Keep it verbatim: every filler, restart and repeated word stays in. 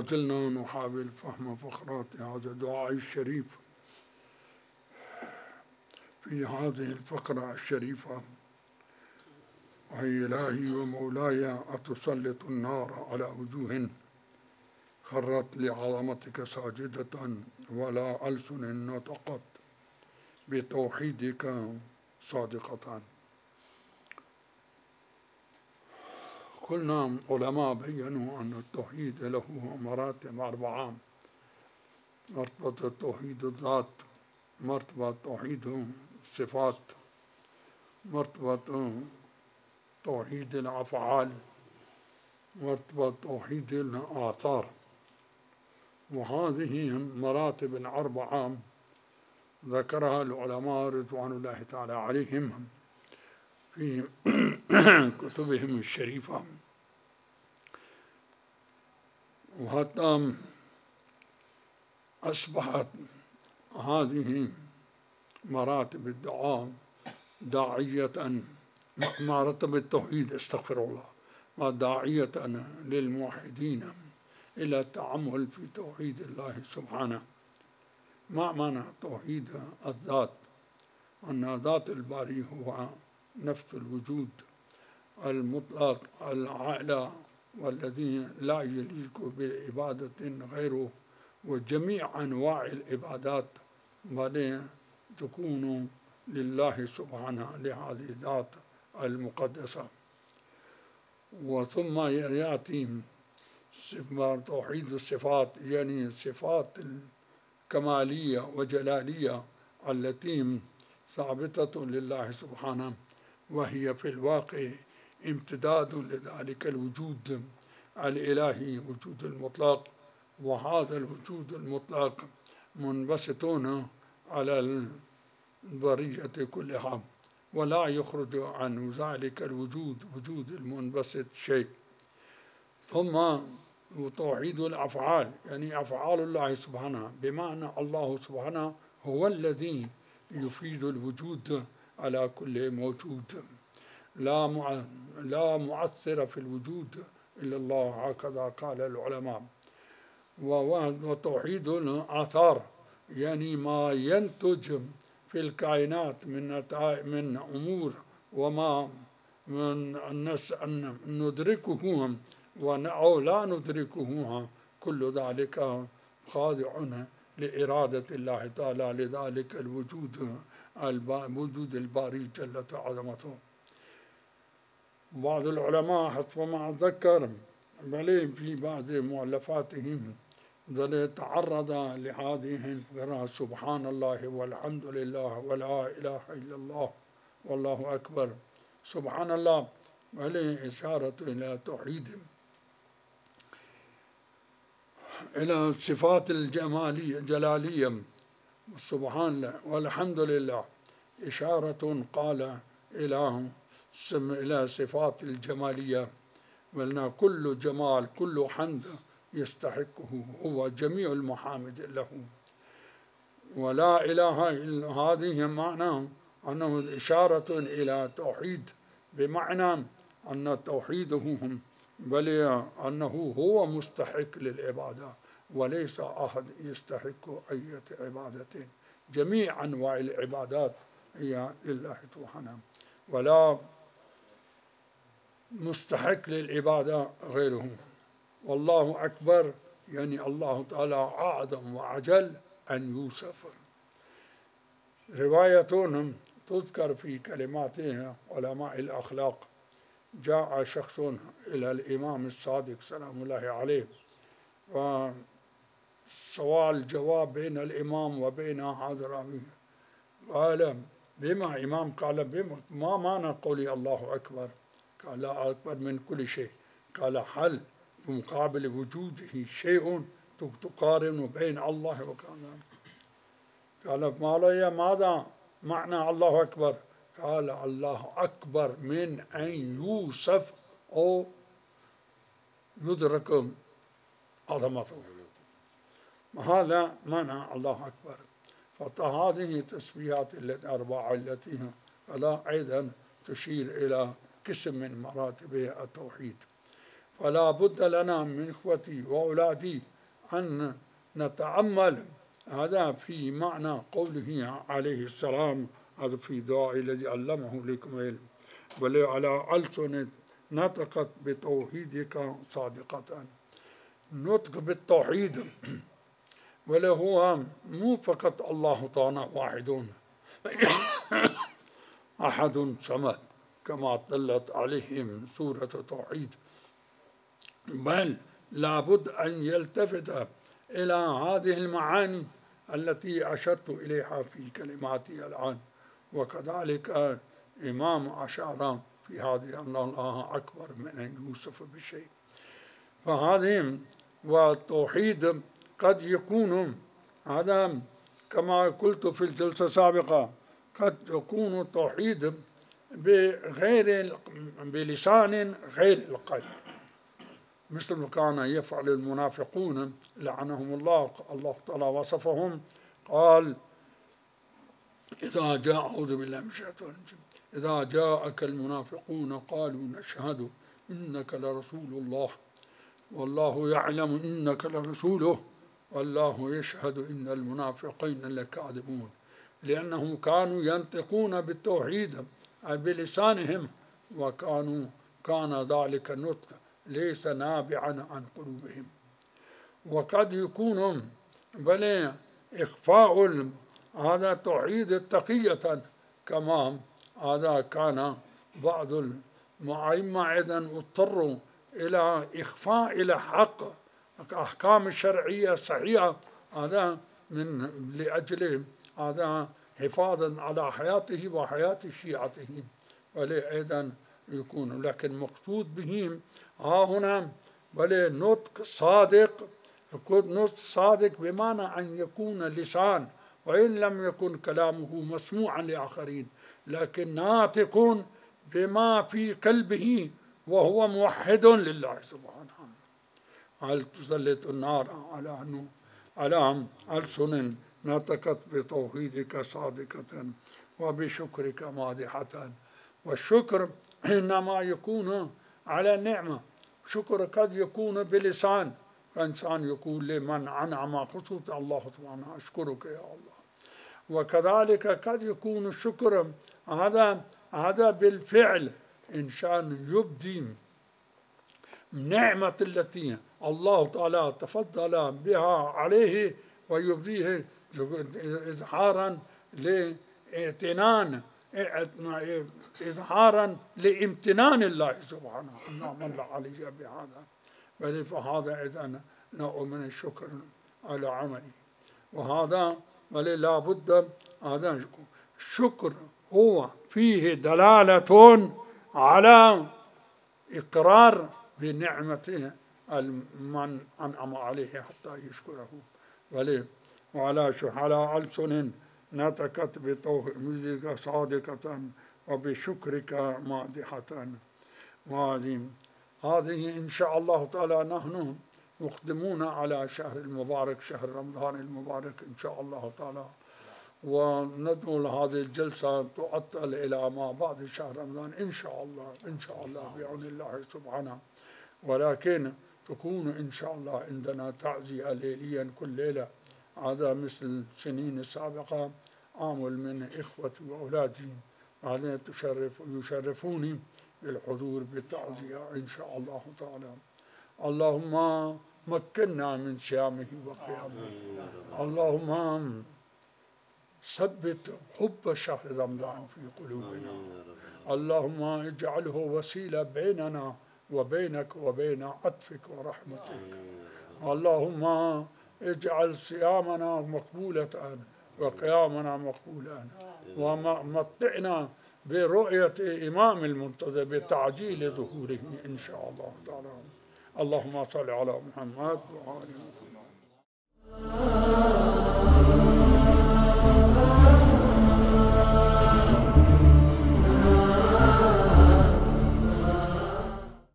زلنا نحاول فهم فقرات هذا الدعاء الشريف. في هذه الفقرة الشريفة: وهي إلهي ومولاي أتسلط النار على وجوه خرت لعظمتك ساجدة ولا ألسن نطقت بتوحيدك صادقة. قلنا علماء بيّنوا أن التوحيد له مراتب أربعة: مرتبة توحيد الذات، مرتبة توحيد الصفات، مرتبة توحيد الأفعال، مرتبة توحيد الآثار. وهذه مراتب الأربعة ذكرها العلماء رضوان الله تعالى عليهم في كتبهم الشريفة، وحتى أصبحت هذه مراتب الدعاء داعية مراتب التوحيد استغفر الله وداعية للموحدين إلى التأمل في توحيد الله سبحانه. ما معنى توحيد الذات؟ أن ذات الباري هو نفس الوجود المطلق الأعلى والذي لا يليق بعبادة غيره، وجميع أنواع العبادات بل تكون لله سبحانه لهذه الذات المقدسة. وثم يأتي توحيد الصفات، يعني صفات الكمالية وجلالية التي ثابتة لله سبحانه، وهي في الواقع امتداد لذلك الوجود الإلهي وجود المطلق. وهذا الوجود المطلق منبسطون على البرية كلها، ولا يخرج عن ذلك الوجود وجود المنبسط شيء. ثم توحيد الأفعال، يعني أفعال الله سبحانه، بمعنى الله سبحانه هو الذي يفيد الوجود على كل موجود، لا لا مؤثر في الوجود إلا الله، هكذا قال العلماء. وتوحيد الآثار، يعني ما ينتج في الكائنات من من أمور وما من الناس أن ندركه أو لا ندركه، كل ذلك خاضع لإرادة الله تعالى لذلك الوجود الوجود الباري جلت عظمته. بعض العلماء حسب ما أتذكر بل في بعض مؤلفاتهم تعرض لهذه الفقرة: سبحان الله والحمد لله ولا إله إلا الله والله أكبر. سبحان الله وله إشارة إلى توحيد، إلى الصفات الجمالية جلالية سبحان الله، والحمد لله إشارة قال إلى إلى صفات الجمالية، ولنا كل جمال كل حمد يستحقه هو جميع المحامد له. ولا إله إلا هذه معناه أنه إشارة إلى توحيد، بمعنى أن توحيده بل أنه هو مستحق للعبادة وليس أحد يستحق أي عبادة. جميع أنواع العبادات هي لله سبحانه، ولا مستحق للعبادة غيره. والله أكبر، يعني الله تعالى أعظم وأجل أن يوصف. رواية تذكر في كلماتها علماء الأخلاق: جاء شخص إلى الإمام الصادق سلام الله عليه، وسؤال جواب بين الإمام وبين هذا الراوي. قال: بما إمام؟ قال: بما ما معنى قولي الله أكبر؟ قال: لا أكبر من كل شيء. قال: هل بمقابل وجوده شيء تقارن بين الله وكذا؟ قال: ما ماذا معنى الله أكبر؟ قال: الله أكبر من أن يوصف أو يدرك عظمته. هذا معنى الله أكبر. فهذه تسبيحات الأربعة التي فلا أيضا تشير إلى قسم من مراتب التوحيد. فلا بد لنا من إخوتي وأولادي أن نتأمل هذا في معنى قوله عليه السلام، هذا في دعاء الذي علمه لكم علم، بل على ألسن نطقت بتوحيدك صادقة. نطق بالتوحيد ولا هو مو فقط الله تعالى واحد أحد صمد كما دلت عليهم سورة التوحيد، بل لابد أن يلتفت إلى هذه المعاني التي أشرت إليها في كلماتي الآن. وكذلك إمام أشار في هذه أن الله أكبر من يوسف بشيء. فهذه والتوحيد قد يكون هذا كما قلت في الجلسة السابقة، قد يكون التوحيد بغير بلسان غير القلب، مثل ما كان يفعل المنافقون لعنهم الله. الله تعالى وصفهم قال: إذا جاء أعوذ بالله من الشيطان الرجيم إذا جاءك المنافقون قالوا نشهد إنك لرسول الله والله يعلم إنك لرسوله والله يشهد إن المنافقين لكاذبون. لأنهم كانوا ينطقون بالتوحيد بلسانهم، وكانوا كان ذلك النطق ليس نابعا عن قلوبهم. وقد يكون بل إخفاء هذا التوحيد تقية، كما هذا كان بعض الأئمة أيضا اضطروا إلى إخفاء إلى حق أحكام الشرعية الصحيحة، هذا من لأجل هذا حفاظا على حياته وحياة شيعته، ولأيضا يكون لكن مقصود بهم ها هنا بل نطق صادق. نطق صادق بمعنى أن يكون لسان وإن لم يكن كلامه مسموعا لآخرين، لكن ناطق بما في قلبه وهو موحد لله سبحانه. هل تسلط النار على على ألسن نطقت بتوحيدك صادقة وبشكرك مادحة. والشكر إنما يكون على نعمة. شكر قد يكون بلسان، فإنسان يقول لمن أنعم خصوصا الله سبحانه أشكرك يا الله. وكذلك قد يكون الشكر هذا هذا بالفعل، إنسان يبدي نعمة التي الله تعالى تفضل بها عليه ويبديه إظهارا لإعتنان إظهارا لامتنان الله سبحانه أنه من علي بهذا. بل فهذا إذن نوع من الشكر على عمله. وهذا بل لا بد هذا الشكر هو فيه دلالة على إقرار بنعمته من أنعم عليه حتى يشكره. وعلى على ألسن نطقت بتوحيدك صادقة وبشكرك مادحة. وهذه هذه إن شاء الله تعالى نحن مقدمون على شهر المبارك، شهر رمضان المبارك إن شاء الله تعالى، وندعو لهذه الجلسة تعطل إلى ما بعد شهر رمضان إن شاء الله إن شاء الله بعون الله سبحانه. ولكن تكون إن شاء الله عندنا تعزية ليليا كل ليلة، هذا مثل السنين السابقة. آمل من إخوتي وأولادي هذا تشرف يشرفوني بالحضور بالتعزية إن شاء الله تعالى. اللهم مكننا من صيامه وقيامه، اللهم ثبت حب شهر رمضان في قلوبنا، اللهم اجعله وسيلة بيننا وبينك وبين عطفك ورحمتك، اللهم اجعل صيامنا مقبولة وقيامنا مقبولا، ومتعنا برؤية إمام المنتظر بتعجيل ظهوره إن شاء الله تعالى. اللهم صل على محمد وعلى آله.